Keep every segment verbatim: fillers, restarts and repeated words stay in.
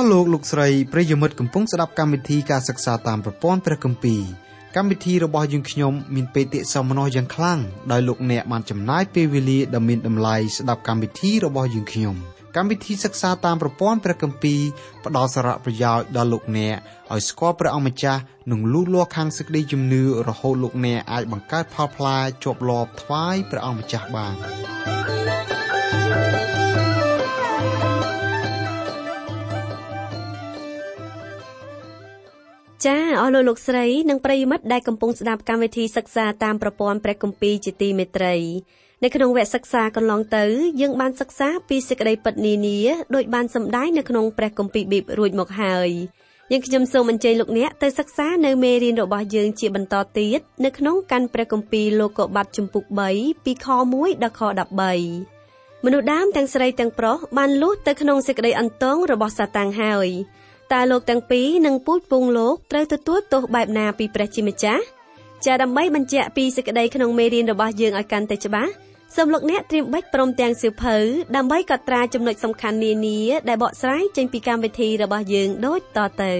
លោកលោកស្រីប្រិយមិត្តកំពុងស្ដាប់កម្មវិធីការសិក្សាតាមប្រព័ន្ធព្រះគម្ពីរកម្មវិធីរបស់យើងខ្ញុំមានបេតិសោមនស្សយ៉ាងខ្លាំងដោយលោកអ្នកបានចំណាយពេលវេលាដ៏មានតម្លៃស្ដាប់កម្មវិធីរបស់យើងខ្ញុំកម្មវិធីសិក្សាតាមប្រព័ន្ធព្រះគម្ពីរផ្ដល់សារៈប្រយោជន៍ដល់លោកអ្នកឲ្យស្គាល់ព្រះអង្គម្ចាស់និងលូតលាស់ខាងសេចក្តីជំនឿរហូតលោកអ្នកអាចបង្កើតផលផ្លែជាប់លាប់ថ្វាយព្រះអង្គម្ចាស់បានចាអស់លោកលោកស្រីនិងប្រិយមិត្តដែលកំពុងស្ដាប់កម្មវិធីសិក្សាតាមប្រព័ន្ធព្រះគម្ពីរជាទីមេត្រីនៅក្នុងវគ្គសិក្សាកន្លងទៅយើងបានសិក្សាពីសេចក្តីពិតនានាដោយបានសម្ដែងនៅក្នុងព្រះគម្ពីរប៊ីបរួចមកហើយយើងខ្ញុំសូមអញ្ជើញលោកអ្នកទៅសិក្សានៅមេរៀនរបស់យើងជាបន្តទៀតនៅក្នុងកាន់ព្រះគម្ពីរលោកុបាតជំពូកបីពីខមួយដល់ខដប់បីមនុស្សដើមទាំងស្រីទាំងប្រុសបានលុះទៅក្នុងសេចក្តីអន្ទងរបស់សាតាំងហើយតើលោកទាំងពីរនិងពូជពងលោកត្រូវទទួលទោសបែបណាពីព្រះជាម្ចាស់ចាដើម្បីបញ្ជាក់ពីសេចក្តីក្នុងមេរៀនរបស់យើងឲ្យកាន់តែច្បាស់សូមលោកអ្នកត្រៀមបិចព្រមទាំងសៀវភៅដើម្បីកត់ត្រាចំណុចសំខាន់នានាដែលបកស្រាយចេញពីកម្មវិធីរបស់យើងដូចតទៅ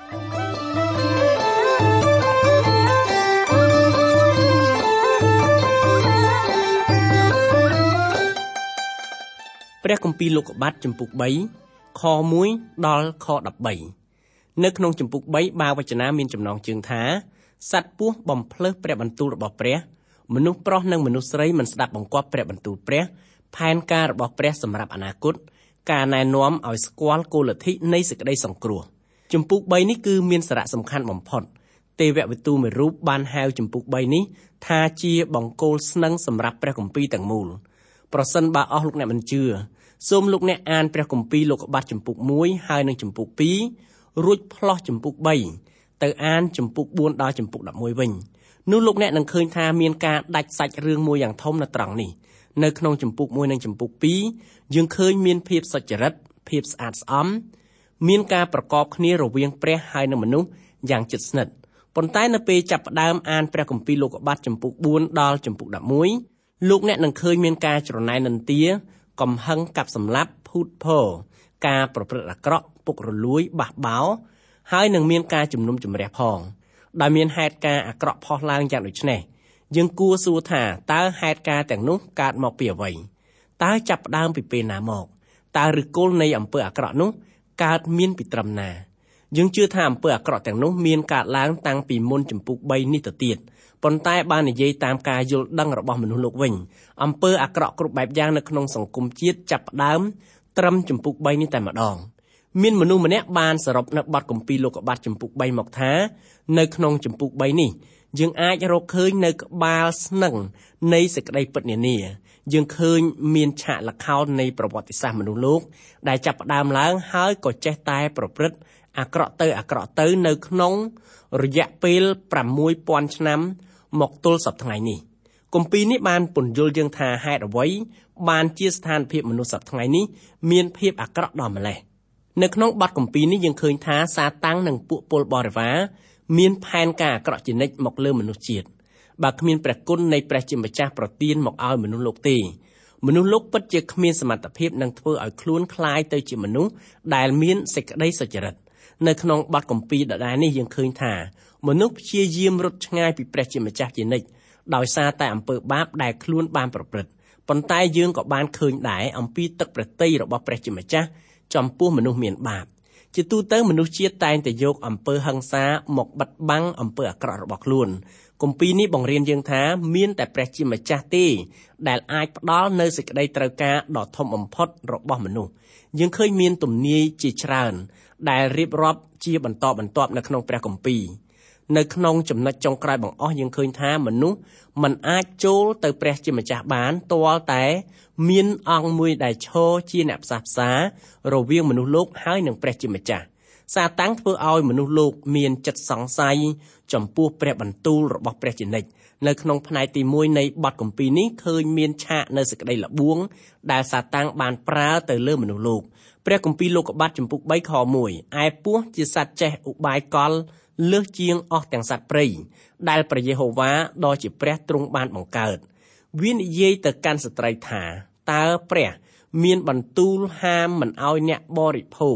ព្រះគម្ពីរលោកុបាតជំពូកបីខមួយដល់ខដប់បីនៅក្នុងជំពូកបីបាវចនាមានចំណងជើងថាសត្វពស់បំភ្លើសព្រះបន្ទូលរបស់ព្រះមនុស្សប្រុសនិងមនុស្សស្រីមិនស្ដាប់បង្គាប់ព្រះបន្ទូលព្រះផែនការរបស់ព្រះសម្រាប់អនាគតការណែនាំឲ្យស្គាល់គោលលទ្ធិនៃសេចក្តីសង្គ្រោះជំពូកបីនេះគឺមានសារៈសំខាន់បំផុតទេវវិទូមួយរូបបានហៅជំពូកបីនេះថាជាបង្គោលស្នឹងសម្រាប់ព្រះគម្ពីរទាំងមូលប្រសិនបើអស់លោកអ្នកមិនជឿសូមលោកអ្នកអានព្រះគម្ពីរលោកុបាតជំពូកមួយហើយនិងជំពូកពីររួចផ្លោះជំពូកបីទៅអានជំពូកបួនដល់ជំពូកដប់មួយវិញនោះលោកអ្នកនឹងឃើញថាមានការដាច់សាច់រឿងមួយយ៉ាងធំនៅត្រង់នេះនៅក្នុងជំពូកមួយនិងជំពូកពីរយើងឃើញមានភាពសុចរិតភាពស្អាតស្អំមានការប្រកបគ្នារវាងព្រះហើយនិងមនុស្សយ៉ាងជិតស្និទ្ធប៉ុន្តែនៅពេលចាប់ផ្ដើមអានព្រះគម្ពីរលោកុបាតជំពូកបួនដល់ជំពូកដប់មួយលោកអ្នកនឹងឃើញមានការច្រណែននិន្ទាកំហឹងកាប់សម្លាប់ភូតភរការប្រព្រឹត្តអាក្រក់ពុករលួយបះបោរហើយនឹងមានការជំនុំជម្រះផងដែលមានហេតុការណ៍អាក្រក់ផុសឡើងយ៉ាងដូចនេះយើងគួរសួរថាតើហេតុការណ៍ទាំងនោះកើតមកពីអ្វីតើចាប់ផ្ដើមពីពេលណាមកតើឫសគល់នៃអំពើអាក្រក់នោះកើតមានពីត្រឹមណាយើងជឿថាអំពើអាក្រក់ទាំងនោះមានកើតឡើងតាំងពីមុនជំពូកបីនេះទៅទៀតប៉ុន្តែបាននិយាយតាមការយល់ដឹងរបស់មនុស្សលោកវិញអំពើអាក្រក់គ្រប់បែបយ៉ាងនៅក្នុងសង្គមជាតិចាប់ផ្ដើមត្រឹមជំពូកបីនេះតែម្ដងមានមនុស្សម្នាក់បានសរុបនៅបទគម្ពីរលោកុបាតជំពូកបីមកថានៅក្នុងជំពូកបីនេះយើងអាចរកឃើញនៅក្បាលស្នឹងនៃសេចក្តីពិតនានាយើងឃើញមានឆាកល្ខោននៃប្រវត្តិសាស្ត្រមនុស្សលោកដែលចាប់ផ្ដើមឡើងហើយក៏ចេះតែប្រព្រឹត្តអាក្រក់ទៅអាក្រក់ទៅនៅក្នុងរយៈពេលប្រាំមួយពាន់ឆ្នាំមកទល់សប្តាហ៍ថ្ងៃនេះគម្ពីរនេះបានពន្យល់យើងថាហេតុអ្វីបានជាស្ថានភាពមនុស្សសប្តាហ៍ថ្ងៃនេះមានភាពអាក្រក់ដល់ម្ល៉េះនៅក្នុងបទគម្ពីរនេះយើងឃើញថាសាតាំងនិងពួកពលបរិវារមានផែនការអាក្រក់ជានិច្ចមកលើមនុស្សជាតិបើគ្មានព្រះគុណនៃព្រះជាម្ចាស់ប្រទានមកឲ្យមនុស្សលោកទេមនុស្សលោកពិតជាគ្មានសមត្ថភាពនឹងធ្វើឲ្យខ្លួនคล้ายទៅជាមនុស្សដែលមានសេចក្តីសុចរិតនៅក្នុងបទគម្ពីរដដែលនេះយើងឃើញថាមនុស្សព្យាយាមរត់ឆ្ងាយពីព្រះជាម្ចាស់ជានិច្ចដោយសារតែអំពើបាបដែលខ្លួនបានប្រព្រឹត្តប៉ុន្តែយើងក៏បានឃើញដែរអំពីទឹកប្រទ័យរបស់ព្រះជាម្ចាស់ចំពោះមនុស្សមានបាបជាទូទៅមនុស្សជាតិតែងតែយកអំពើហិង្សាមកបិទបាំងអំពើអាក្រក់របស់ខ្លួនគម្ពីរនេះបង្រៀនយើងថាមានតែព្រះជាម្ចាស់ទេដែលអាចផ្ដល់នូវសេចក្តីត្រូវការដ៏ធំបំផុតរបស់មនុស្សយើងឃើញមានទំនាយជាច្រើនដែលរៀបរាប់ជាបន្តបន្ទាប់នៅក្នុងព្រះគម្ពីរនៅក្នុងចំណុចចុងក្រោយបង្អស់យើងឃើញថាមនុស្សមិនអាចចូលទៅព្រះជាម្ចាស់បានទាល់តែមានអង្គមួយដែលឈរជាអ្នកផ្សះផ្សារវាងមនុស្សលោកហើយនិងព្រះជាម្ចាស់សាតាំងធ្វើឲ្យមនុស្សលោកមានចិត្តសង្ស័យចំពោះព្រះបន្ទូលរបស់ព្រះជានិច្ចនៅក្នុងផ្នែកទីមួយនៃបទគម្ពីរនេះឃើញមានឆាកនៅសេចក្តីល្បួងដែលសាតាំងបានប្រើទៅលើមនុស្សលោកព្រះគម្ពីរលោកុបាតជំពូកបីខមួយឯពស់ជាសត្វចេះឧបាយកលលើសជាងអស់ទាំងសត្វព្រៃដែលព្រះយេហូវ៉ាដ៏ជាព្រះទ្រង់បានបង្កើតវានិយាយទៅកាន់ស្ត្រីថាតើព្រះមានបន្ទូលហាមមិនឲ្យអ្នកបរិភោគ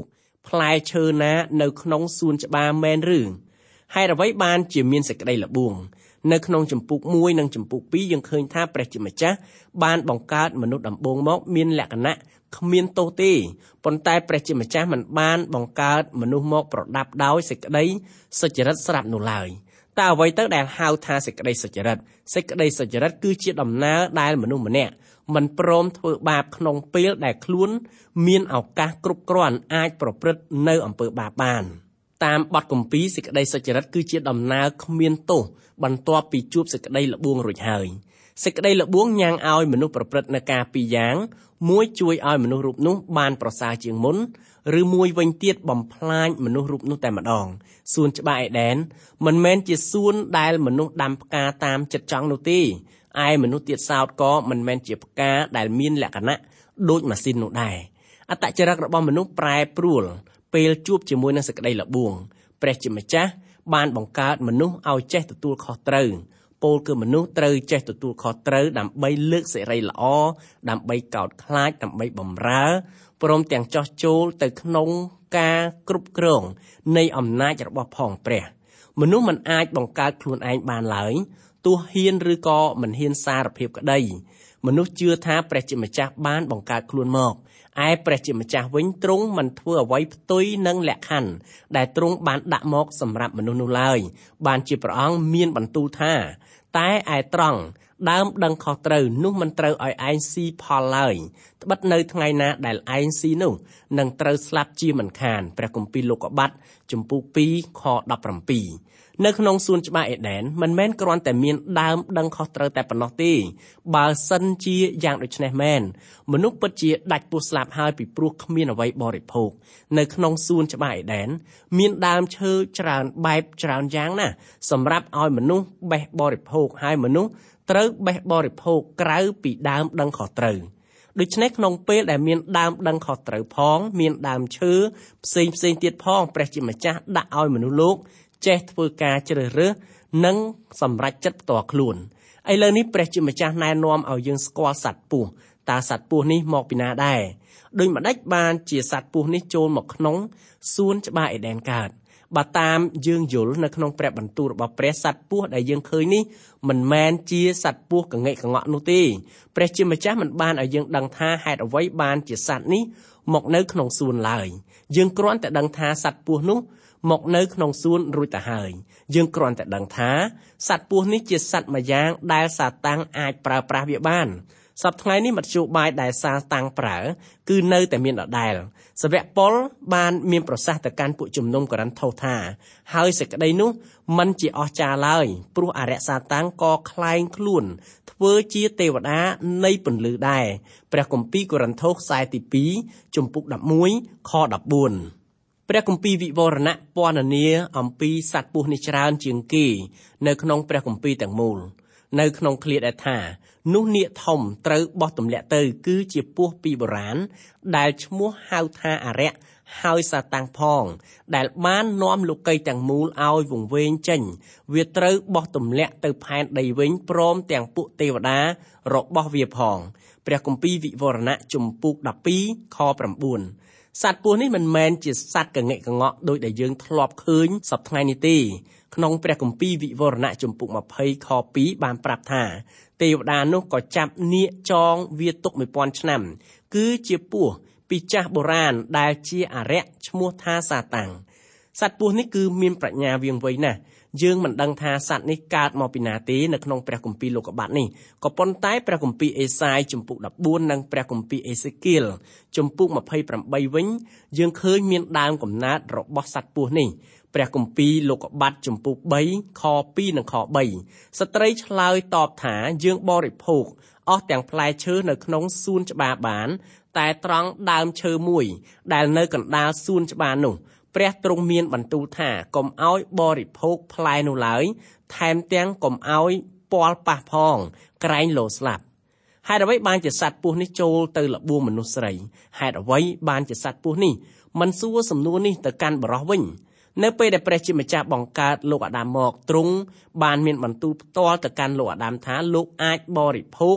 ផ្លែឈើណានៅក្នុងសួនច្បារមែនឬហេតុអ្វីបានជាមានសេចក្តីល្បួងនៅក្នុងចម្ពោះមួយនិងចម្ពោះពីរយើងឃើញថាព្រះជាម្ចាស់បានបង្កើតមនុស្សដំបូងមកមានលក្ខណៈគ្មានទោសទេប៉ុន្តែព្រះជាម្ចាស់មិនបានបង្កើតមនុស្សមកប្រដាប់ដោយសេចក្តីសុចរិតស្រាប់នោះឡើយតើអ្វីទៅដែលហៅថាសេចក្តីសុចរិតសេចក្តីសុចរិតគឺជាដំណើរដែលមនុស្សម្នាក់មិនព្រមធ្វើបាបក្នុងពេលដែលខ្លួនមានឱកាសគ្រប់គ្រាន់អាចប្រព្រឹត្តនៅអំពើបាបបានតាមបទគម្ពីរសេចក្តីសុចរិតគឺជាដំណើរគ្មានទោសបន្ទាប់ពីជួបសេចក្តីល្បួងរួចហើយសេចក្តីល្បួងញ៉ាំងឲ្យមនុស្សប្រព្រឹត្តនៅការពីរយ៉ាងមួយជួយឲ្យមនុស្សរូបនោះបានប្រសើរជាងមុនឬមួយវិញទៀតបំផ្លាញមនុស្សរូបនោះតែម្ដងសួនច្បារអេដែនមិនមែនជាសួនដែលមនុស្សដាំផ្កាតាមចិត្តចង់នោះទេឯមនុស្សទៀតសោតក៏មិនមែនជាផ្កាដែលមានលក្ខណៈដូចម៉ាស៊ីននោះដែរអត្តចរិតរបស់មនុស្សប្រែប្រួលពេលជួបជាមួយនឹងសេចក្តីល្បួងព្រះជាម្ចាស់បានបង្កើតមនុស្សឲ្យចេះទទួលខុសត្រូវពោលគឺមនុស្សត្រូវចេះទទួលខុសត្រូវដើម្បីលើកសិរីល្អដើម្បីកោតខ្លាចដើម្បីបម្រើព្រមទាំងចោះចូលទៅក្នុងការគ្រប់គ្រងនៃអំណាចរបស់ផងព្រះមនុស្សមិនអាចបង្កើតខ្លួនឯងបានឡើយទោះហ៊ានឬក៏មិនហ៊ានសារភាពក្តីមនុស្សជឿថាព្រះជាម្ចាស់បានបង្កើតខ្លួនមកឯព្រះជាម្ចាស់វិញទ្រង់មិនធ្វើអ្វីផ្ទុយនឹងលក្ខខណ្ឌដែលទ្រង់បានដាក់មកសម្រាប់មនុស្សនោះឡើយបានជាព្រះអង្គមានបន្ទូលថាតែឯត្រង់ដើមដឹងខុសត្រូវនោះមិនត្រូវឲ្យឯងស៊ីផលឡើយត្បិតនៅថ្ងៃណាដែលឯងស៊ីនោះនឹងត្រូវស្លាប់ជាមិនខានព្រះគម្ពីរលោកុបាទជំពូកពីរខដប់ប្រាំពីរនៅក្នុងសួនច្បារអេដែនមិនមែនគ្រាន់តែមានដើមដឹងខុសត្រូវតែប៉ុណ្ណោះទេបើសិនជាយ៉ាងដូច្នេះមែនមនុស្សពិតជាដាច់ពោះស្លាប់ហើយពីព្រោះគ្មានអ្វីបរិភោគនៅក្នុងសួនច្បារអេដែនមានដើមឈើច្រើនបែបច្រើនយ៉ាងណាស់សម្រាប់ឲ្យមនុស្សបេះបរិភោគហើយមនុស្សត្រូវបេះបរិភោគក្រៅពីដើមដឹងខុសត្រូវដូច្នេះក្នុងពេលដែលមានដើមដឹងខុសត្រូវផងមានដើមឈើផ្សេងផ្សេងទៀតផងព្រះជាម្ចាស់ដាក់ឲ្យមនុស្សលោកចេះធ្វើការជ្រើសរើសនិងសម្រេចចិត្តផ្ទាល់ខ្លួនឥឡូវនេះព្រះជាម្ចាស់ណែនាំឲ្យយើងស្គាល់សត្វពស់តើសត្វពស់នេះមកពីណាដែរដូចម្ដេចបានជាសត្វពស់នេះចូលមកក្នុងសួនច្បារអេដែនកើតបើតាមយើងយល់នៅក្នុងព្រះបន្ទូលរបស់ព្រះសត្វពស់ដែលយើងឃើញនេះមិនមែនជាសត្វពស់កងែកកងក់នោះទេព្រះជាម្ចាស់មិនបានឲ្យយើងដឹងថាហេតុអ្វីបានជាសត្វនេះមកនៅក្នុងសួនឡើយយើងគ្រាន់តែដឹងថាសត្វពស់នោះមកនៅក្នុងសួនរួចទៅហើយយើងគ្រាន់តែដឹងថាសត្វពស់នេះជាសត្វមួយយ៉ាងដែលសាតាំងអាចប្រើប្រាស់វាបានសប្តាហ៍ថ្ងៃនេះមធ្យោបាយដែលសាតាំងប្រើគឺនៅតែមានដដែលសាវកប៉ុលបានមានប្រសាសន៍ទៅកាន់ពួកជំនុំកូរិនថូសថាហើយសេចក្តីនោះមិនជាអស្ចារ្យឡើយព្រោះអរិយសាតាំងក៏ខ្លែងខ្លួនធ្វើជាទេវតានៃពន្លឺដែរព្រះគម្ពីរកូរិនថូសខ្សែទីពីរជំពូកដប់មួយខដប់បួនព្រះគម្ពីរវិវរណៈពណ៌នាអំពីសត្វពស់នេះច្រើនជាងគេនៅក្នុងព្រះគម្ពីរទាំងមូលនៅក្នុងឃ្លាដែលថានោះនាគធំត្រូវបោះទម្លាក់ទៅគឺជាពស់ពីបុរាណដែលឈ្មោះហៅថាអរិយហើយសាតាំងផងដែលបាននាំលោកីទាំងមូលឲ្យវង្វេងចេញវាត្រូវបោះទម្លាក់ទៅផែនដីវិញព្រមទាំងពួកទេវតារបស់វាផងព្រះគម្ពីរវិវរណៈជំពូកដប់ពីរខប្រាំបួនសត្វពស់នេះមិនមែនជាសត្វកងែកកងក់ដោយដែលយើងធ្លាប់ឃើញសប្តាហ៍ថ្ងៃនេះទេក្នុងព្រះគម្ពីរវិវរណៈជំពូកម្ភៃខពីរបានប្រាប់ថាទេវតានោះក៏ចាប់នាគចងវាទុកមួយពាន់ឆ្នាំគឺជាពស់ពីចាស់បុរាណដែលជាអរិយឈ្មោះថាសាតាំងសត្វពស់នេះគឺមានប្រាជ្ញាវាងវៃណាស់យើងមិនដឹងថាសត្វនេះកើតមកពីណាទេនៅក្នុងព្រះគម្ពីរលោកុបាទនេះក៏ប៉ុន្តែព្រះគម្ពីរអេសាយជំពូកដប់បួននិងព្រះគម្ពីរអេសេគៀលជំពូកម្ភៃប្រាំបីវិញយើងឃើញមានដើមកំណើតរបស់សត្វពស់នេះព្រះគម្ពីរលោកុបាទជំពូកបីខពីរនិងខបីស្ត្រីឆ្លើយតបថាយើងបរិភោគអស់ទាំងផ្លែឈើនៅក្នុងសួនច្បារបានតែត្រង់ដើមឈើមួយដែលនៅកណ្ដាលសួនច្បារនោះព្រះទ្រង់មានបន្ទូលថាកុំឲ្យបរិភោគផ្លែនោះឡើយថែមទាំងកុំឲ្យពាល់ប៉ះផងក្រែងលោស្លាប់ហេតុអ្វីបានជាសត្វពស់នេះចូលទៅលបួងមនុស្សស្រីហេតុអ្វីបានជាសត្វពស់នេះមិនសួរសំណួរនេះទៅកាន់បរិសុទ្ធវិញនៅពេលដែលព្រះជាម្ចាស់បង្កើតលោកអាដាមមកទ្រង់បានមានបន្ទូលផ្ទាល់ទៅកាន់លោកអាដាមថាលោកអាចបរិភោគ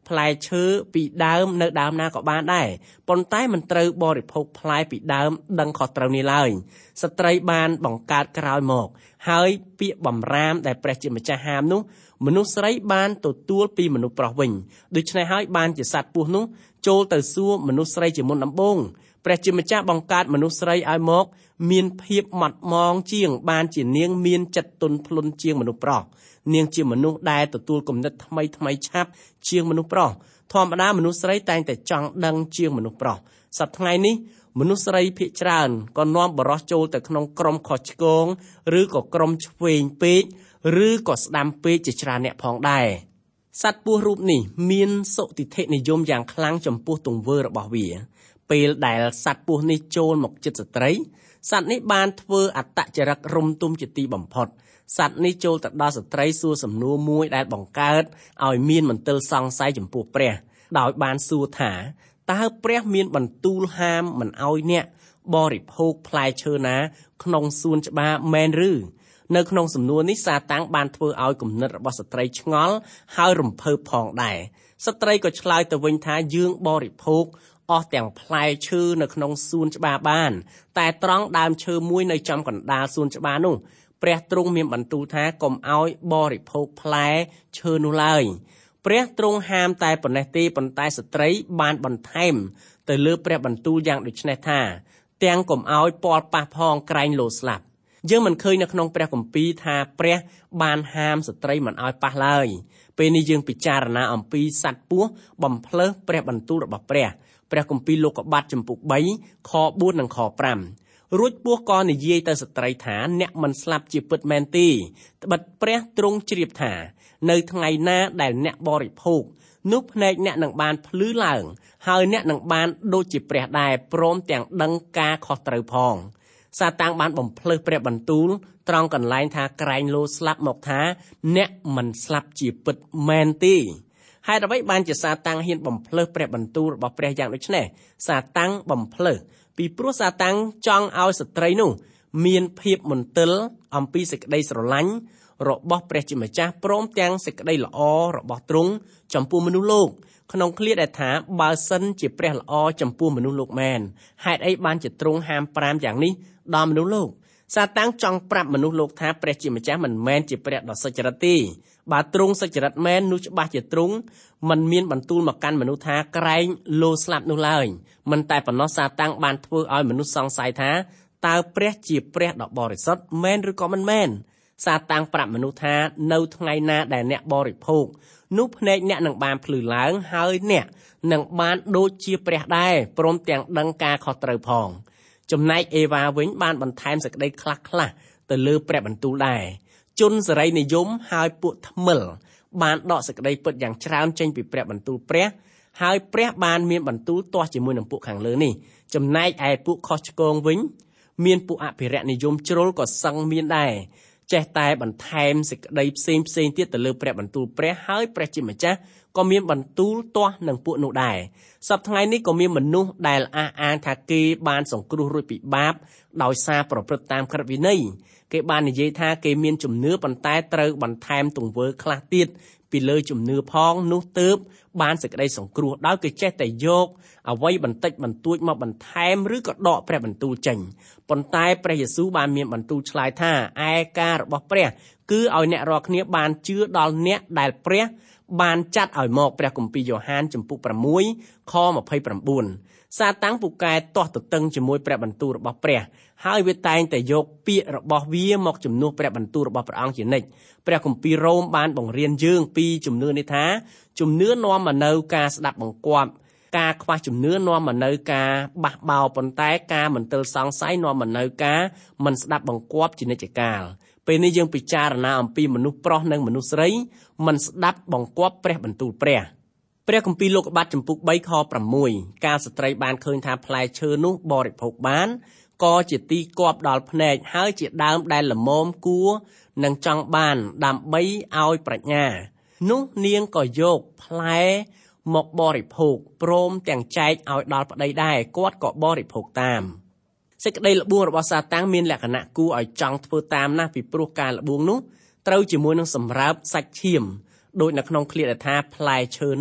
ផ្លែឈើពីដើមនៅដើមណាក៏បានដែរប៉ុន្តែមិនត្រូវបរិភោគផ្លែពីដើមដឹងខុសត្រូវនេះឡើយស្ត្រីបានបង្កើតក្រោយមកហើយពាក្យបំរាមដែលព្រះជាម្ចាស់ហាមនោះមនុស្សស្រីបានទទួលពីមនុស្សប្រុសវិញដូច្នេះហើយបានជាសត្វពស់នោះចូលទៅសួរមនុស្សស្រីជាមុនដំបូងព្រះជាម្ចាស់បង្កើតមនុស្សស្រីឲ្យមកមានភាពម៉ត់ម៉ងជាងបានជានាងមានចិត្តទន់ភ្លន់ជាងមនុស្សប្រុសនាងជាមនុស្សដែលទទួលគំនិតថ្មីថ្មីឆាប់ជាងមនុស្សប្រុសធម្មតាមនុស្សស្រីតែងតែចង់ដឹងជាងមនុស្សប្រុសសប្តាហ៍ថ្ងៃនេះមនុស្សស្រីភាគច្រើនក៏នាំបរិសុទ្ធចូលទៅក្នុងក្រុមខុសឆ្គងឬក៏ក្រុមឆ្វេងពេកឬក៏ស្ដាំពេកជាច្រើនអ្នកផងដែរសត្វពស់រូបនេះមានសុទិដ្ឋិនិយមយ៉ាងខ្លាំងចំពោះទង្វើរបស់វាពេលដែលសត្វពស់នេះចូលមកជិតស្ត្រីសត្វនេះបានធ្វើអត្តចរិតរុំទុំជាទីបំផុតសត្វនេះចូលទៅដល់ស្ត្រីសួរសំណួរមួយដែលបង្កើតឲ្យមានមន្ទិលសង្ស័យចំពោះព្រះដោយបានសួរថាតើព្រះមានបន្ទូលហាមមិនឲ្យអ្នកបរិភោគផ្លែឈើណាក្នុងសួនច្បារមែនឬនៅក្នុងសំណួរនេះសាតាំងបានធ្វើឲ្យគំនិតរបស់ស្ត្រីឆ្ងល់ហើយរំភើបផងដែរស្ត្រីក៏ឆ្លើយទៅវិញថាយើងបរិភោគអស់ទាំងផ្លែឈើនៅក្នុងសួនច្បារបានតែត្រង់ដើមឈើមួយនៅចំកណ្ដាលសួនច្បារនោះព្រះទ្រង់មានបន្ទូលថាកុំឲ្យបរិភោគផ្លែឈើនោះឡើយព្រះទ្រង់ហាមតែប៉ុណ្ណេះទេប៉ុន្តែស្ត្រីបានបន្ថែមទៅលើព្រះបន្ទូលយ៉ាងដូចនេះថាទាំងកុំឲ្យពាល់ប៉ះផងក្រែងលោស្លាប់យើងមិនឃើញនៅក្នុងព្រះគម្ពីរថាព្រះបានហាមស្ត្រីមិនឲ្យប៉ះឡើយពេលនេះយើងពិចារណាអំពីសត្វពស់បំភ្លើសព្រះបន្ទូលរបស់ព្រះព្រះគម្ពីរលោកុបាទចំពុកបីខបួននិងខប្រាំរួចពស់ក៏និយាយទៅស្ត្រីថាអ្នកមិនស្លាប់ជាពិតមែនទេត្បិតព្រះទ្រង់ជ្រាបថានៅថ្ងៃណាដែលអ្នកបរិភោគនោះភ្នែកអ្នកនឹងបានភ្លឺឡើងហើយអ្នកនឹងបានដូចជាព្រះដែរព្រមទាំងដឹងការខុសត្រូវផងសាតាំងបានបំភ្លើសព្រះបន្ទូលត្រង់កន្លែងថាក្រែងលោស្លាប់មកថាអ្នកមិនស្លាប់ជាពិតមែនទេហេតុអ្វីបានជាសាតាំងហ៊ានបំភ្លើសព្រះបន្ទូលរបស់ព្រះយ៉ាងដូចនេះសាតាំងបំភ្លើសពីព្រោះសាតាំងចង់ឲ្យស្ត្រីនោះមានភាពមន្ទិលអំពីសេចក្តីស្រឡាញ់របស់ព្រះជាម្ចាស់ព្រមទាំងសេចក្តីល្អរបស់ទ្រង់ចំពោះមនុស្សលោកក្នុងឃ្លាដែលថាបើសិនជាព្រះល្អចំពោះមនុស្សលោកមែនហេតុអីបានជាទ្រង់ហាមប្រាមយ៉ាងនេះដល់មនុស្សលោកសាតាំងចង់ប្រាប់មនុស្សលោកថាព្រះជាម្ចាស់មិនមែនជាព្រះដ៏សុចរិតទេបើទ្រង់សុចរិតមែននោះច្បាស់ជាទ្រង់មិនមានបន្ទូលមកកាន់មនុស្សថាក្រែងលោស្លាប់នោះឡើយមិនតែប៉ុណ្ណោះសាតាំងបានធ្វើឲ្យមនុស្សសង្ស័យថាតើព្រះជាព្រះដ៏បរិសុទ្ធមែនឬក៏មិនមែនសាតាំងប្រាប់មនុស្សថានៅថ្ងៃណាដែលអ្នកបរិភោគនោះភ្នែកអ្នកនឹងបានភ្លឺឡើងហើយអ្នកនឹងបានដូចជាព្រះដែរព្រមទាំងដឹងការខុសត្រូវផងចំណែកអេវ៉ាវិញបានបន្ថែមសេចក្តីខ្លះខ្លះទៅលើព្រះបន្ទូលដែរជនសេរីនិយមហើយពួកថ្មិលបានដកសេចក្តីពិតយ៉ាងច្រើនចេញពីព្រះបន្ទូលព្រះហើយព្រះបានមានបន្ទូលទាស់ជាមួយនឹងពួកខាងលើនេះចំណែកឯពួកខុសឆ្គងវិញមានពួកអភិរក្សនិយមជ្រុលក៏សឹងមានដែរចេះតែបន្ថែមសេចក្តីផ្សេងផ្សេងទៀតទៅលើព្រះបន្ទូលព្រះហើយព្រះជាម្ចាស់ក៏មានបន្ទូលទាស់នឹងពួកនោះដែរសប្តាហ៍ថ្ងៃនេះក៏មានមនុស្សដែលអះអាងថាគេបានសង្គ្រោះរួចពីបាបដោយសារប្រព្រឹត្តតាមក្រឹតវិន័យគេបាននិយាយថាគេមានជំនឿប៉ុន្តែត្រូវបន្ថែមទង្វើខ្លះទៀតពីលើជំនឿផងនោះទើបបានសេចក្តីសង្គ្រោះដោយគេចេះតែយកអ្វីបន្តិចបន្តួចមកបន្ថែមឬក៏ដកព្រះបន្ទូលចេញប៉ុន្តែព្រះយេស៊ូវបានមានបន្ទូលឆ្លើយថាឯការរបស់ព្រះគឺឲ្យអ្នករាល់គ្នាបានជឿដល់អ្នកដែលព្រះបានចាត់ឲ្យមកព្រះគម្ពីរយ៉ូហានចំពុកប្រាំមួយ ខម្ភៃប្រាំបួនសាតាំងពូកែទាស់ទទឹងជាមួយព្រះបន្ទូលរបស់ព្រះហើយវាតែងតែយកពាក្យរបស់វាមកជំនួសព្រះបន្ទូលរបស់ព្រះអង្គជានិច្ចព្រះគម្ពីររ៉ូមបានបង្រៀនយើងពីជំនឿនេះថាជំនឿនាំមកនៅការស្ដាប់បង្គាប់ការខ្វះជំនឿនាំមកនៅការបះបោរប៉ុន្តែការមន្ទិលសង្ស័យនាំមកនៅការមិនស្ដាប់បង្គាប់ជានិច្ចកាលពេលនេះយើងពិចារណាអំពីមនុស្សប្រុសនិងមនុស្សស្រីមិនស្ដាប់បង្គាប់ព្រះបន្ទូលព្រះព្រះគម្ពីរលោកុបាទចំពុកបីខប្រាំមួយកាលស្ត្រីបានឃើញថាផ្លែឈើនោះបរិភោគបានក៏ជាទីគប់ដល់ភ្នែកហើយជាដើមដែលល្មមគួរនឹងចង់បានដើម្បីឲ្យប្រាជ្ញានោះនាងក៏យកផ្លែមកបរិភោគព្រមទាំងចែកឲ្យដល់ប្តីដែរគាត់ក៏បរិភោគតាមសេចក្តីល្បួងរបស់សាតាំងមានលក្ខណៈគួរឲ្យចង់ធ្វើតាមណាស់ពីព្រោះការល្បួងនោះត្រូវជាមួយនឹងសម្រើបសាច់ឈាមដោយនៅក្នុងឃ្លាដែលថាផ្លែឈើនោះ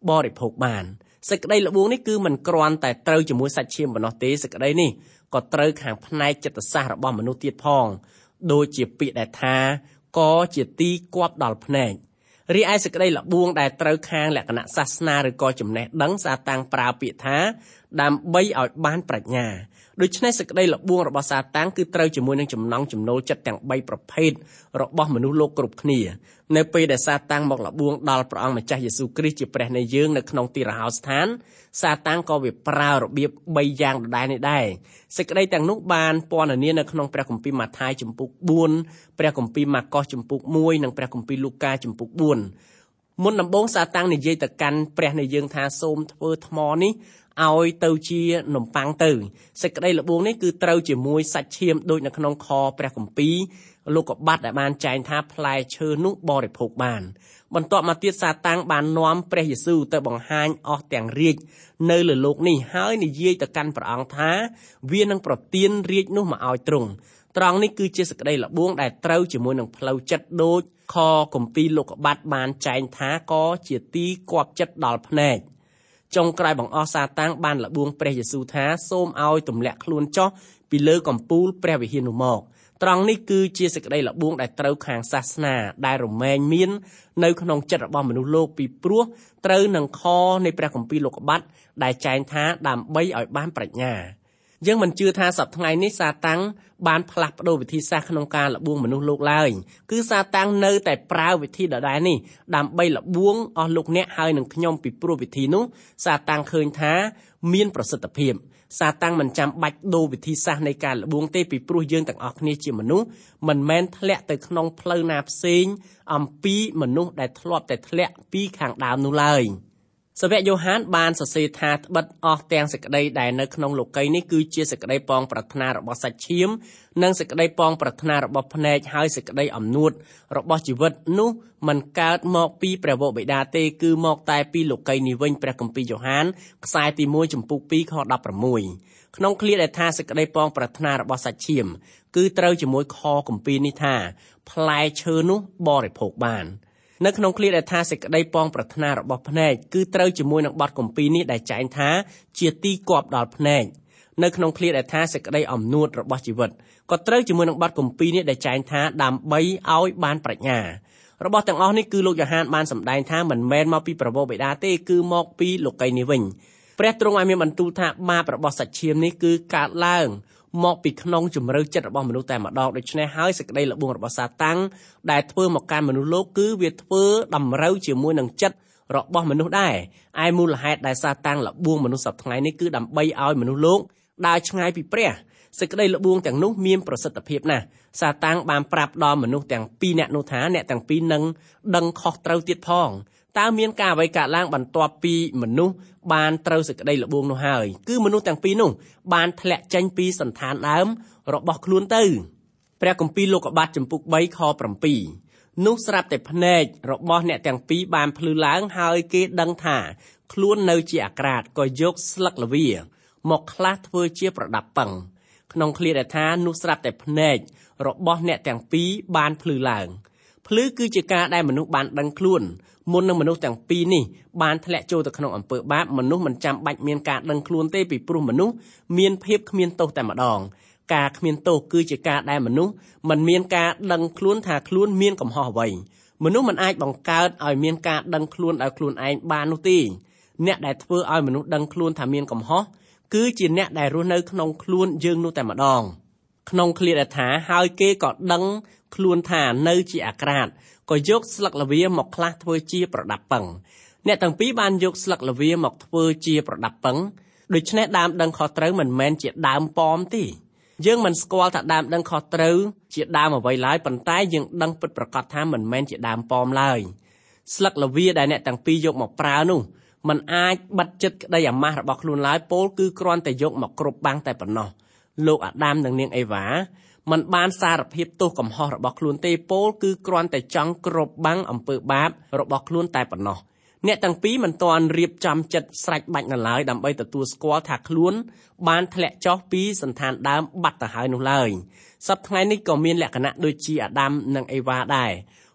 បរិភោគបានសេចក្តីល្បួងនេះគឺមិនគ្រាន់តែត្រូវជាមួយសាច់ឈាមប៉ុណ្ណោះទេសេចក្តីនេះក៏ត្រូវខាងផ្នែកចិត្តសាស្ត្ររបស់មនុស្សទៀតផងដូចជាពាក្យដែលថាក៏ជាទីគប់ដល់ភ្នែករីឯសេចក្តីល្បួងដែលត្រូវខាងលក្ខណៈសាសនាឬក៏ចំណេះដឹងសាតាំងប្រើពាក្យថាដើម្បីឲ្យបានប្រាជ្ញាដូច្នេះសេចក្តីល្បួងរបស់សាតាំងគឺត្រូវជាមួយនឹងចំណង់ចំណូលចិត្តទាំងបីប្រភេទរបស់មនុស្សលោកគ្រប់គ្នានៅពេលដែលសាតាំងមកល្បួងដល់ព្រះអង្គម្ចាស់យេស៊ូវគ្រីស្ទជាព្រះនៃយើងនៅក្នុងទីរហោស្ថានសាតាំងក៏វាប្រើរបៀបបីយ៉ាងដដែលនេះដែរសេចក្តីទាំងនោះបានពណ៌នានៅក្នុងព្រះគម្ពីរម៉ាថាយជំពូកបួនព្រះគម្ពីរម៉ាកុសជំពូកមួយនិងព្រះគម្ពីរលូកាជំពូកបួនមុនដំបូងសាតាំងនិយាយទៅកាន់ព្រះនៃយើងថាសូមធ្វើថ្មនេះឲ្យទៅជានំប៉័ងទៅសេចក្តីល្បួងនេះគឺត្រូវជាមួយសាច់ឈាមដូចនៅក្នុងខព្រះគម្ពីរលោកុបាតដែលបានចែងថាផ្លែឈើនោះបរិភោគបានបន្ទាប់មកទៀតសាតាំងបាននាំព្រះយេស៊ូវទៅបង្ហាញអស់ទាំងរាជ្យនៅលើលោកនេះហើយនិយាយទៅកាន់ព្រះអង្គថាវានឹងប្រទានរាជ្យនោះមកឲ្យទ្រង់ត្រង់នេះគឺជាសេចក្តីល្បួងដែលត្រូវជាមួយនឹងផ្លូវចិត្តដូចខគម្ពីរលោកុបាតបានចែងថាក៏ជាទីគប់ចិត្តដល់ភ្នែកចុងក្រោយបង្អស់សាតាំងបានល្បួងព្រះយេស៊ូវថាសូមឲ្យទម្លាក់ខ្លួនចុះពីលើកំពូលព្រះវិហារនោះមកត្រង់នេះគឺជាសេចក្តីល្បួងដែលត្រូវខាងសាសនាដែលរមែងមាននៅក្នុងចិត្តរបស់មនុស្សលោកពីព្រោះត្រូវនឹងខនៃព្រះគម្ពីរលោកុបាតដែលចែងថាដើម្បីឲ្យបានប្រាជ្ញាយើងមិនជឿថាសប្តាហ៍ថ្ងៃនេះសាតាំងបានផ្លាស់ប្ដូរវិធីសាស្ត្រក្នុងការល្បួងមនុស្សលោកឡើយគឺសាតាំងនៅតែប្រើវិធីដដែលនេះដើម្បីល្បួងអស់លោកអ្នកហើយនឹងខ្ញុំពីព្រោះវិធីនោះសាតាំងឃើញថាមានប្រសិទ្ធភាពសាតាំងមិនចាំបាច់ដូរវិធីសាស្ត្រនៃការល្បួងទេពីព្រោះយើងទាំងអស់គ្នាជាមនុស្សមិនមែនធ្លាក់ទៅក្នុងផ្លូវណាផ្សេងអំពីមនុស្សដែលធ្លាប់តែធ្លាក់ពីខាងដើមនោះឡើយសាវកយូហានបានសរសេរថាត្បិតអស់ទាំងសេចក្តីដែលនៅក្នុងលោកីយ៍នេះគឺជាសេចក្តីប៉ងប្រាថ្នារបស់សាច់ឈាមនិងសេចក្តីប៉ងប្រាថ្នារបស់ភ្នែកហើយសេចក្តីអំនួតរបស់ជីវិតនោះមិនកើតមកពីព្រះវរបិតាទេគឺមកតែពីលោកីយ៍នេះវិញព្រះគម្ពីរយ៉ូហានខ្សែទីមួយចំពុកពីរខដប់ប្រាំមួយក្នុងឃ្លាដែលថាសេចក្តីប៉ងប្រាថ្នារបស់សាច់ឈាមគឺត្រូវជាមួយខគម្ពីរនេះថាផ្លែឈើនោះបរិភោគបាននៅក្នុងឃ្លាដែលថាសេចក្តីប៉ងប្រាថ្នារបស់ភ្នែកគឺត្រូវជាមួយនឹងបទគម្ពីរនេះដែលចែងថាជាទីគប់ដល់ភ្នែកនៅក្នុងឃ្លាដែលថាសេចក្តីអំនួតរបស់ជីវិតក៏ត្រូវជាមួយនឹងបទគម្ពីរនេះដែលចែងថាដើម្បីឲ្យបានប្រាជ្ញារបស់ទាំងអស់នេះគឺលោកយ៉ូហានបានសម្ដែងថាមិនមែនមកពីព្រះវរបិតាទេគឺមកពីលោកីយ៍នេះវិញព្រះទ្រង់ឲ្យមានបន្ទូលថាបាបរបស់សាច់ឈាមនេះគឺកើតឡើងមកពីក្នុងជំរឿចិត្តរបស់មនុស្សតែម្ដងដូច្នេះហើយសេចក្តីល្បួងរបស់សាតាំងដែលធ្វើមកកាន់មនុស្សលោកគឺវាធ្វើតម្រូវជាមួយនឹងចិត្តរបស់មនុស្សដែរឯមូលហេតុដែលសាតាំងល្បួងមនុស្សសប្តាហ៍ថ្ងៃនេះគឺដើម្បីឲ្យមនុស្សលោកដើរឆ្ងាយពីព្រះសេចក្តីល្បួងទាំងនោះមានប្រសិទ្ធភាពណាស់សាតាំងបានប្រាប់ដល់មនុស្សទាំងពីរអ្នកនោះថាអ្នកទាំងពីរនឹងដឹងខុសត្រូវទៀតផងតើមានការអ្វីកើតឡើងបន្ទាប់ពីមនុស្សបានត្រូវសេចក្តីល្បួងនោះហើយគឺមនុស្សទាំងពីរនោះបានធ្លាក់ចេញពីសន្តានដើមរបស់ខ្លួនទៅព្រះគម្ពីរលោកុបាតចំពុកបីខប្រាំពីរនោះស្រាប់តែភ្នែករបស់អ្នកទាំងពីរបានភ្លឺឡើងហើយគេដឹងថាខ្លួននៅជាអាក្រាតក៏យកស្លឹកល្វាមកខ្លះធ្វើជាប្រដាប់ពឹងក្នុងឃ្លាដែលថានោះស្រាប់តែភ្នែករបស់អ្នកទាំងពីរបានភ្លឺឡើងភ្លឺគឺជាការដែលមនុស្សបានដឹងខ្លួនមុននឹងមនុស្សទាំងពីរនេះបានធ្លាក់ចូលទៅក្នុងអំពើបាបមនុស្សមិនចាំបាច់មានការដឹងខ្លួនទេពីព្រោះមនុស្សមានភាពគ្មានទោសតែម្ដងការគ្មានទោសគឺជាការដែលមនុស្សមិនមានការដឹងខ្លួនថាខ្លួនមានកំហុសអ្វីមនុស្សមិនអាចបង្កើតឲ្យមានការដឹងខ្លួនដោយខ្លួនឯងបាននោះទេអ្នកដែលធ្វើឲ្យមនុស្សដឹងខ្លួនថាមានកំហុសគឺជាអ្នកដែលរស់នៅក្នុងខ្លួនយើងនោះតែម្ដងក្នុងឃ្លាដែលថាហើយគេក៏ដឹងខ្លួនថានៅជាអាក្រាតក៏យកស្លឹកល្វាមកខ្លះធ្វើជាប្រដាប់ពឹងអ្នកទាំងពីរបានយកស្លឹកល្វាមកធ្វើជាប្រដាប់ពឹងដូច្នេះដើមដឹងខុសត្រូវមិនមែនជាដើមប៉មទេយើងមិនស្គាល់ថាដើមដឹងខុសត្រូវជាដើមអ្វីឡើយប៉ុន្តែយើងដឹងពិតប្រាកដថាមិនមែនជាដើមប៉មឡើយស្លឹកល្វាដែលអ្នកទាំងពីរយកមកប្រើនោះมันអាចបិទចិត្តក្តីអាម៉ាស់របស់ខ្លួនឡើយពោលគឺគ្រាន់តែយកមកគ្រប់បាំងតែប៉ុណ្ណោះលោកអាដាមនិងនាងអេវ៉ាมันបានសារភាពទោសកំហុសរបស់ខ្លួនទេពោលគឺគ្រាន់តែចង់គ្រប់បាំងអំពើបាបរបស់ខ្លួនតែប៉ុណ្ណោះអ្នកទាំងពីរមិនទាន់រៀបចំចិត្តស្រេចបាច់នៅឡើយដើម្បីទទួលស្គាល់ថាខ្លួនបានធ្លាក់ចុះពីសន្តានដើមបាត់ទៅហើយនោះឡើយសប្តាហ៍ថ្ងៃនេះក៏មានលក្ខណៈដូចជាអាដាមនិងអេវ៉ាដែរ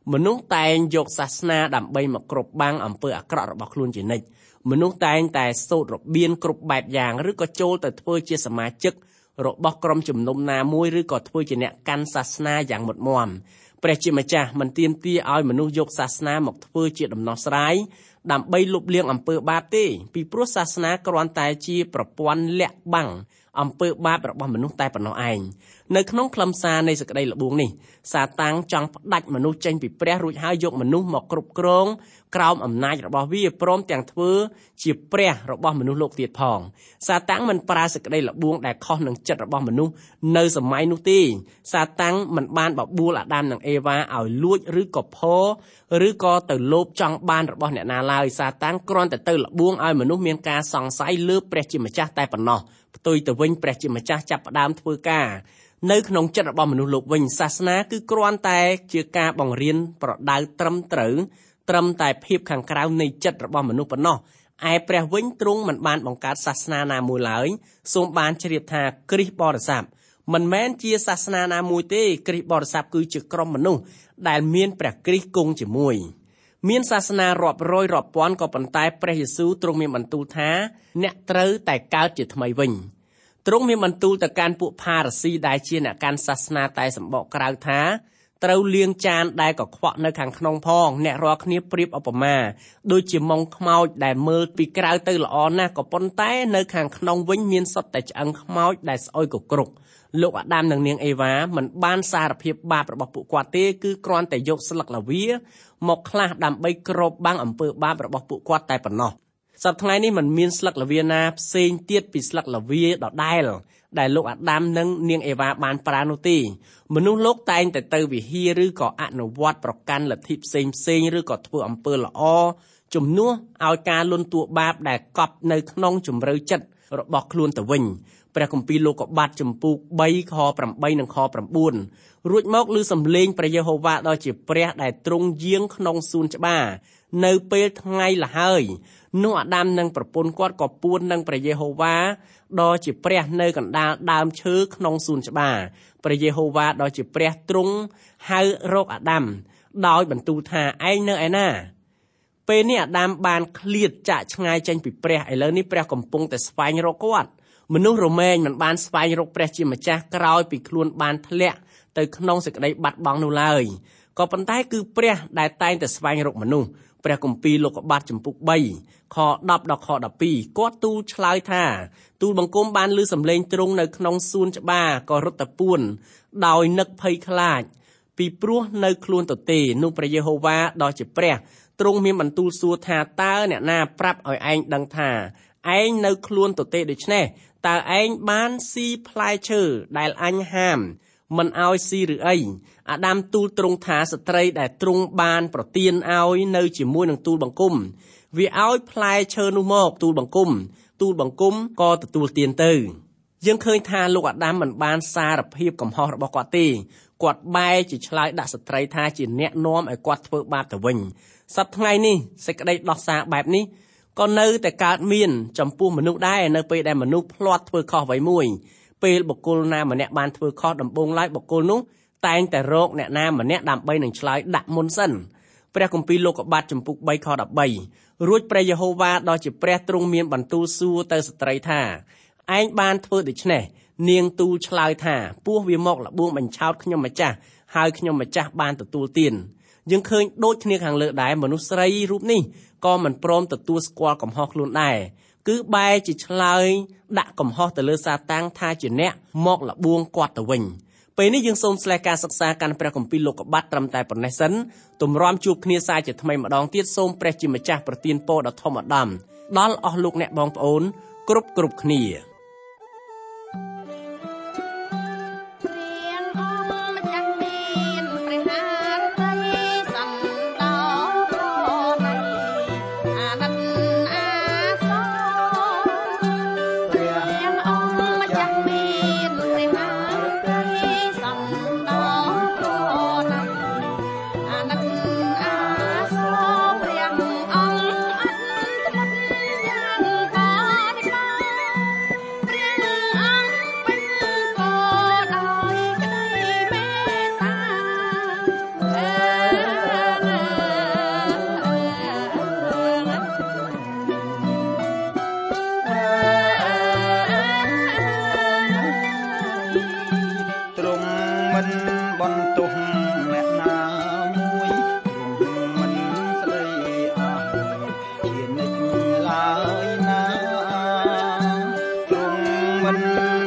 មនុស្សតែងយកសាសនាដើម្បីមកគ្រប់បាំងអំពើអាក្រក់របស់ខ្លួនជានិច្ចមនុស្សតែងតែសូត្ររបៀនគ្រប់បែបយ៉ាងឬក៏ចូលទៅធ្វើជាសមាជិករបស់ក្រុមជំនុំណាមួយឬក៏ធ្វើជាអ្នកកាន់សាសនាយ៉ាងមុតមាំព្រះជាម្ចាស់មិនទាមទារឲ្យមនុស្សយកសាសនាមកធ្វើជាដំណោះស្រាយដើម្បីលុបលាងអំពើបាបទេពីព្រោះសាសនាគ្រាន់តែជាប្រព័ន្ធលាក់បាំងអំពើបាបរបស់មនុស្សតែប៉ុណ្ណោះឯងនៅក្នុងខ្លឹមសារនៃសេចក្តីល្បួងនេះសាតាំងចង់ផ្ដាច់មនុស្សចេញពីព្រះរួចហើយយកមនុស្សមកគ្រប់គ្រងក្រោមអំណាចរបស់វាព្រមទាំងធ្វើជាព្រះរបស់មនុស្សលោកទៀតផងសាតាំងមិនប្រើសេចក្តីល្បួងដែលខុសនឹងចិត្តរបស់មនុស្សនៅសម័យនោះទេសាតាំងមិនបានបបួលអាដាមនិងអេវ៉ាឲ្យលួចឬក៏ផឬក៏ទៅលោភចង់បានរបស់អ្នកណាឡើយសាតាំងគ្រាន់តែទៅល្បួងឲ្យមនុស្សមានការសង្ស័យលើព្រះជាម្ចាស់តែប៉ុណ្ណោះផ្ទុយទៅវិញព្រះជាម្ចាស់ចាប់ផ្ដើមធ្វើការនៅក្នុងចិត្តរបស់មនុស្សលោកវិញសាសនាគឺគ្រាន់តែជាការបង្រៀនប្រដៅត្រឹមត្រូវត្រឹមតែភាពខាងក្រៅនៃចិត្តរបស់មនុស្សប៉ុណ្ណោះឯព្រះវិញទ្រង់មិនបានបង្កើតសាសនាណាមួយឡើយសូមបានជ្រាបថាគ្រីស្ទបរិស័ទមិនមែនជាសាសនាណាមួយទេគ្រីស្ទបរិស័ទគឺជាក្រុមមនុស្សដែលមានព្រះគ្រីស្ទគង់ជាមួយមានសាសនារាប់រយរាប់ពាន់ក៏ប៉ុន្តែព្រះយេស៊ូវទ្រង់មានបន្ទូលថាអ្នកត្រូវតែកើតជាថ្មីវិញទ្រង់មានបន្ទូលទៅកាន់ពួកផារ៉ាស៊ីដែលជាអ្នកកាន់សាសនាតែសម្បកក្រៅថាត្រូវលាងចានដែលកខ្វក់នៅខាងក្នុងផងអ្នករាល់គ្នាប្រៀបឧបមាដូចជាមុងខ្មោចដែលមើលពីក្រៅទៅល្អណាស់ក៏ប៉ុន្តែនៅខាងក្នុងវិញមានសុទ្ធតែឆ្អឹងខ្មោចដែលស្អុយកក្រុកលោកអាដាមនិងនាងអេវ៉ាមិនបានសារភាពបាបរបស់ពួកគាត់ទេគឺគ្រាន់តែយកស្លឹកលាវាមកខ្លះដើម្បីគ្របបាំងអំពើបាបរបស់ពួកគាត់តែប៉ុណ្ណោះសប្តាហ៍ថ្ងៃនេះមិនមានស្លឹកលាវាណាផ្សេងទៀតពីស្លឹកលាវាដដែលដែលលោកអាដាមនិងនាងអេវ៉ាបានប្រើនោះទេមនុស្សលោកតែងតែទៅវិហារឬក៏អនុវត្តប្រកាន់លទ្ធិផ្សេងផ្សេងឬក៏ធ្វើអំពើល្អជំនួសឲ្យការលន់តួបាបដែលកប់នៅក្នុងជំរឿចិត្តរបស់ខ្លួនទៅវិញព្រះគម្ពីរលោកុបាទចំពុកបីខប្រាំនិងខប្រាំបួនរួចមកឮសំឡេងព្រះយេហូវ៉ាដ៏ជាព្រះដែលទ្រង់យាងក្នុងសួនច្បារនៅពេលថ្ងៃលហើយនោះអាដាមនិងប្រពន្ធគាត់ក៏ពួននឹងព្រះយេហូវ៉ាដ៏ជាព្រះនៅកណ្ដាលដើមឈើក្នុងសួនច្បារព្រះយេហូវ៉ាដ៏ជាព្រះទ្រង់ហៅរកអាដាមដោយបន្ទូលថាឯងនៅឯណាពេលនេះអាដាមបានឃ្លាតចាកឆ្ងាយចេញពីព្រះឥឡូវនេះព្រះកំពុងតែស្វែងរកគាត់មនុស្សរមែងមិនបានស្វែងរកព្រះជាម្ចាស់ក្រោយពីខ្លួនបានធ្លាក់ទៅក្នុងសេចក្តីបាត់បង់នោះឡើយក៏ប៉ុន្តែគឺព្រះដែលតែងតែស្វែងរកមនុស្សព្រះគម្ពីរលោកុបាទចំពុកបីខដប់ដល់ខដប់ពីរគាត់ទូលឆ្លើយថាទូលបង្គំបានឮសំឡេងទ្រង់នៅក្នុងសួនច្បារក៏រត់ទៅពួនដោយនឹកភ័យខ្លាចពីព្រោះនៅខ្លួនទទេនោះព្រះយេហូវ៉ាដ៏ជាព្រះទ្រង់មានបន្ទូលសួរថាតើអ្នកណាប្រាប់ឲ្យឯងដឹងថាឯងនៅខ្លួនទទេដូច្នេះតើឯងបានស៊ីផ្លែឈើដែលអញហាមមិនឲ្យស៊ីឬអីអាដាមទូលទ្រង់ថាស្ត្រីដែលទ្រង់បានប្រទានឲ្យនៅជាមួយនឹងទូលបង្គំវាឲ្យផ្លែឈើនោះមកទូលបង្គំទូលបង្គំក៏ទទួលទានទៅយើងឃើញថាលោកអាដាមមិនបានសារភាពកំហុសរបស់គាត់ទេគាត់បែរជាឆ្លើយដាក់ស្ត្រីថាជាអ្នកនាំឲ្យគាត់ធ្វើបាបទៅវិញសប្តាហ៍ថ្ងៃនេះសេចក្តីដោះសារបែបនេះក៏នៅតែកើតមានចំពោះមនុស្សដែរនៅពេលដែលមនុស្សភ្លាត់ធ្វើខុសអ្វីមួយពេលបុគ្គលណាម្នាក់បានធ្វើខុសដំបូងឡើយបុគ្គលនោះតែងតែរកអ្នកណាម្នាក់ដើម្បីនឹងឆ្លើយដាក់មុនសិនព្រះគម្ពីរលោកុបាទចំពុកបីខដប់បីរួចព្រះយេហូវ៉ាដ៏ជាព្រះទ្រង់មានបន្ទូលសួរទៅស្ត្រីថាឯងបានធ្វើដូច្នេះនាងទូលឆ្លើយថាពោះវាមកលបួងបញ្ឆោតខ្ញុំម្ចាស់ហើយខ្ញុំម្ចាស់បានទទួលទានយើងឃើញដូចគ្នាខាងលើដែរមនុស្សស្រីរូបនេះក៏មិនព្រមទទួលស្គាល់កំហុសខ្លួនដែរគឺបែរជាឆ្លើយដាក់កំហុសទៅលើសាតាំងថាជាអ្នកមកលបួងគាត់ទៅវិញពេលនេះយើងសូមស្លេះការសិក្សាកាន់ព្រះគម្ពីរលោកុបាទត្រឹមតែប៉ុណ្ណេះសិនទម្រាំជួបគ្នាសាជាថ្មីម្ដងទៀតសូមព្រះជាម្ចាស់ប្រទានពរដ៏ធំឧត្តមដល់អស់លោកអ្នកបងប្អូនគ្រប់គ្រប់គ្នា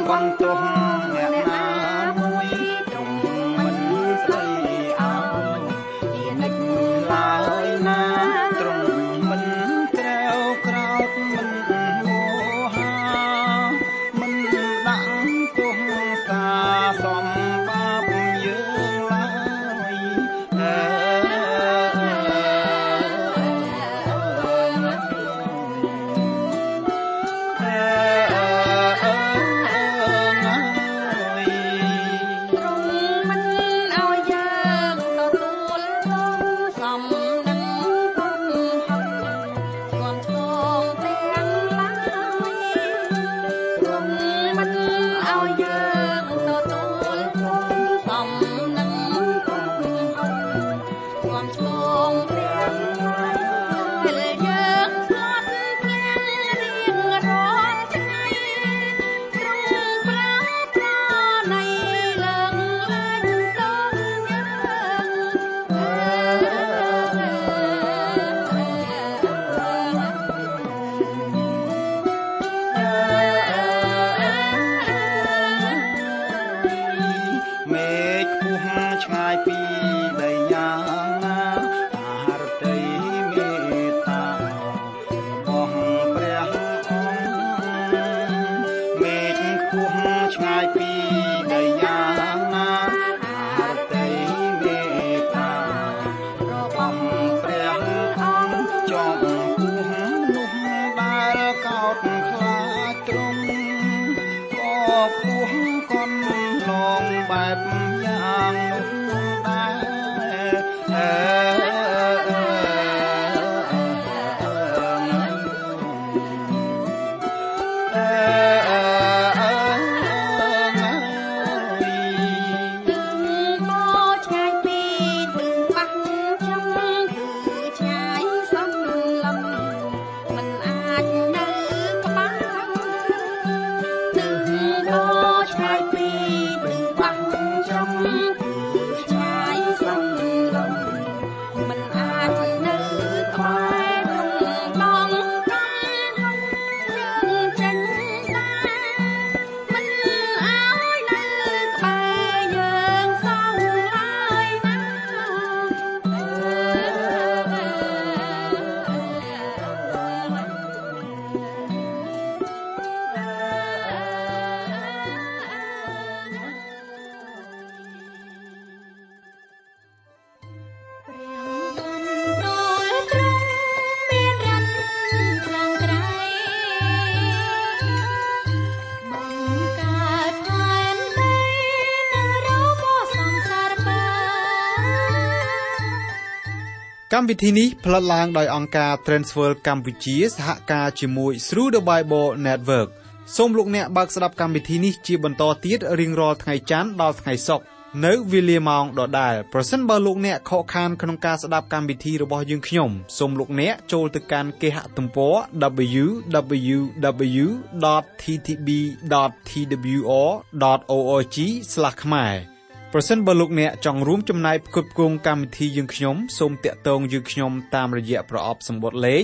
កម្មវិធីនេះផលិតឡើងដោយអង្គការ Transworld កម្ពុជាសហការជាមួយ Through the Bible Network សូមលោកអ្នកបើកស្ដាប់កម្មវិធីនេះជាបន្តទៀតរៀងរាល់ថ្ងៃច័ន្ទដល់ថ្ងៃសុក្រនៅវេលាម៉ោងដដែលប្រសិនបើលោកអ្នកខកខានក្នុងការស្ដាប់កម្មវិធីរបស់យើងខ្ញុំសូមលោកអ្នកចូលទៅកាន់គេហទំព័រ double-u double-u double-u ដត t t b ដត t w r ដត org ស្លាស ខ្មែរប្រសិនបើលោកអ្នកចង់រួមចំណែកផ្គត់ផ្គង់កម្មវិធីយើងខ្ញុំសូមតាក់ទងយើងខ្ញុំតាមរយៈប្រអប់សម្បត្តិលេខ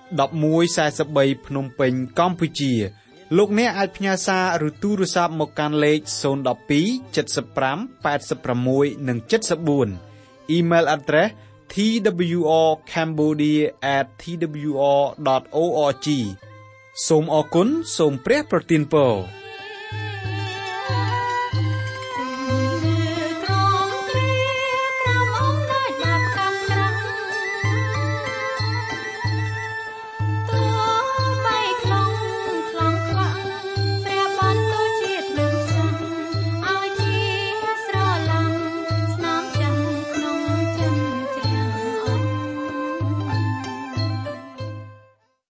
một một bốn bốnភ្នំពេញកម្ពុជាលោកអ្នកអាចផ្ញើសារឬទូរស័ព្ទមកកាន់លេខศูนย์ หนึ่ง สอง เจ็ด ห้า แปด หก និង เจ็ด สี่ Email address t w r cambodia at t w r dot org សូមអរគុណសូមព្រះប្រទានពរ